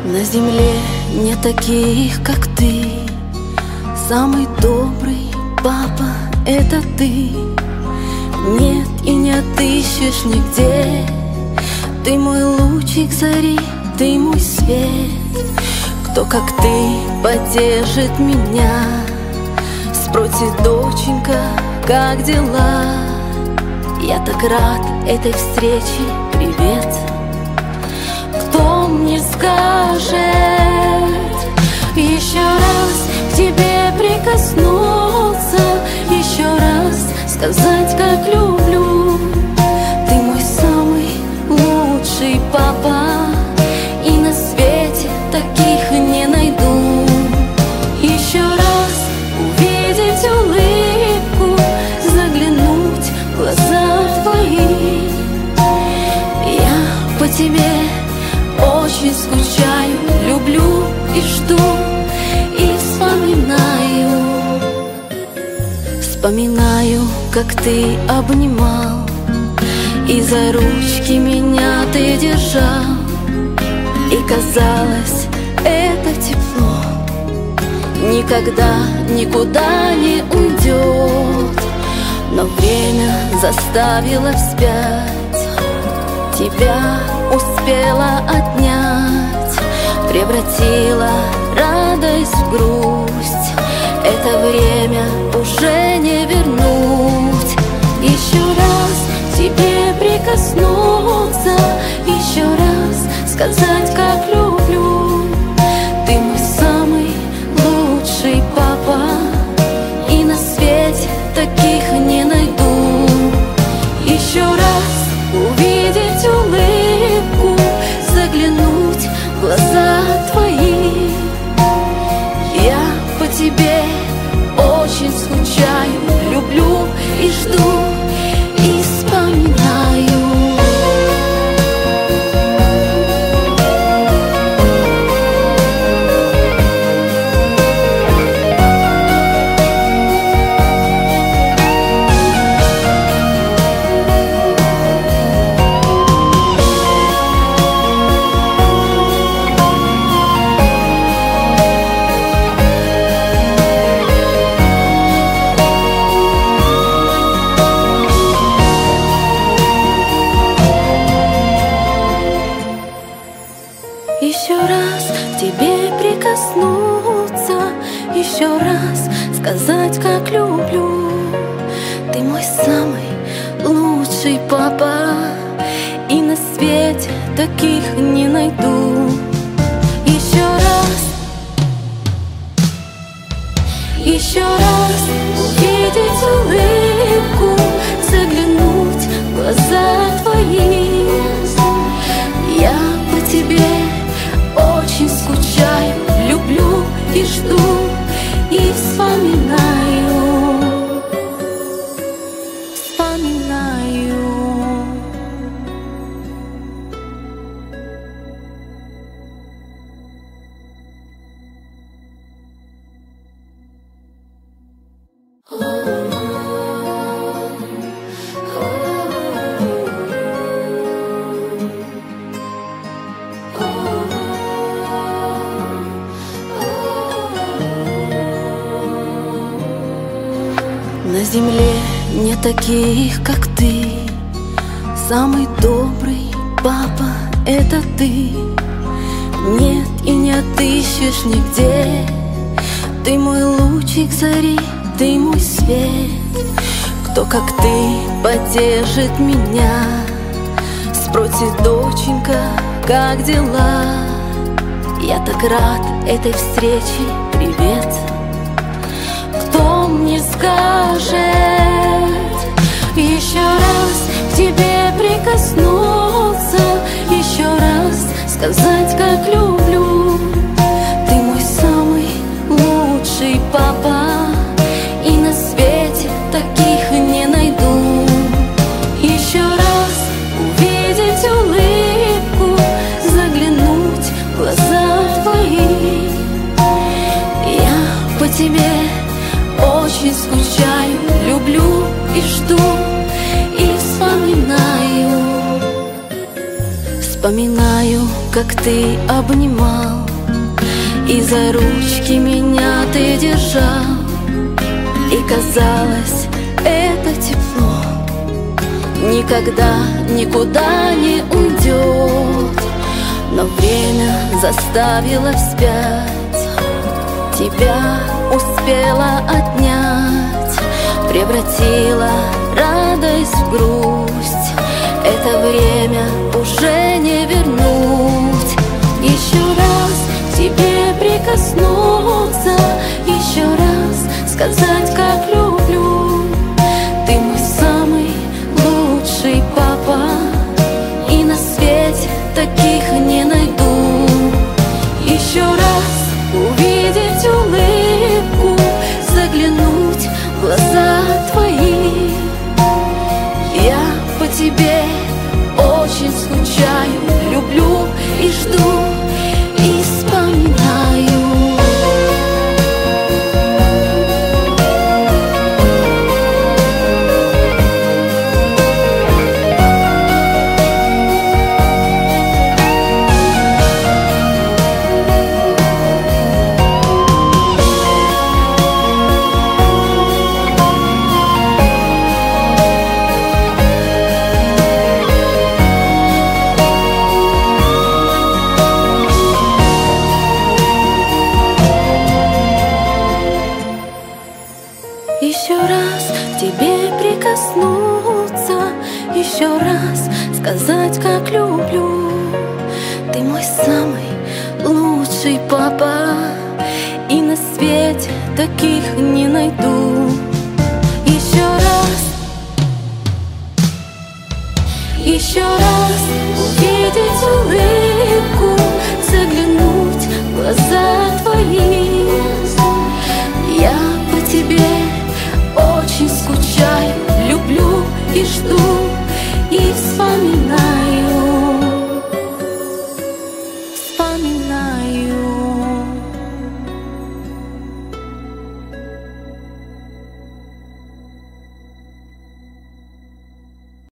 На земле нет таких, как ты. Самый добрый папа — это ты. Нет и не отыщешь нигде. Ты мой лучик зари, ты мой свет. Кто, как ты, поддержит меня? Спросит доченька, как дела? Я так рад этой встрече, привет. Кто мне скажет еще раз к тебе прикоснуться, еще раз сказать, как люблю? Ты мой самый лучший папа, и на свете таких не найду. Еще раз увидеть улыбку, заглянуть в глаза твои. Я по тебе очень скучаю, люблю и жду, и вспоминаю. Вспоминаю, как ты обнимал, и за ручки меня ты держал. И казалось, это тепло никогда никуда не уйдет. Но время заставило вспять, тебя успела отнять, превратила радость в грусть. Это время уже не вернуть. Еще раз к тебе прикоснуться, еще раз сказать, как люблю. Ты мой самый лучший папа, и на свете таких не найду. Еще раз увидеть улыбку, заглянуть в глаза твои. Я по тебе очень скучаю, люблю и жду, и вспоминаю. Еще раз к тебе прикоснуться, еще раз сказать, как люблю. Ты мой самый лучший папа, и на свете таких не найду. Еще раз увидеть улыбку, заглянуть в глаза твои. Я по тебе очень скучаю, люблю и жду, и вспоминаю. На земле нет таких, как ты. Самый добрый папа — это ты. Нет и не отыщешь нигде. Ты мой лучик зари, ты мой свет. Кто, как ты, поддержит меня? Спросит доченька, как дела? Я так рад этой встрече, привет. Кто мне скажет еще раз к тебе прикоснуться, еще раз сказать, как люблю? Ты мой самый лучший папа, и на свете таких не найду. Еще раз увидеть улыбку, заглянуть в глаза твои. Я по тебе очень скучаю, люблю и жду, и вспоминаю. Вспоминаю, как ты обнимал, и за ручки меня ты держал. И казалось, это тепло никогда никуда не уйдет. Но время заставило вспять, тебя успела отнять, превратила радость в грусть. Это время уже не вернуть. Еще раз к тебе прикоснуться, еще раз сказать, как люблю. Ты мой самый лучший папа, и на свете таких не найду. Еще раз увидеть улыбку, заглянуть в глаза твои. Я по тебе очень скучаю, люблю и жду, и вспоминаю. Еще раз к тебе прикоснуться, еще раз сказать, как люблю. Ты мой самый лучший папа, и на свете таких не найду. Еще раз увидеть улыбку, заглянуть в глаза твои. Я по тебе очень скучаю, люблю и жду.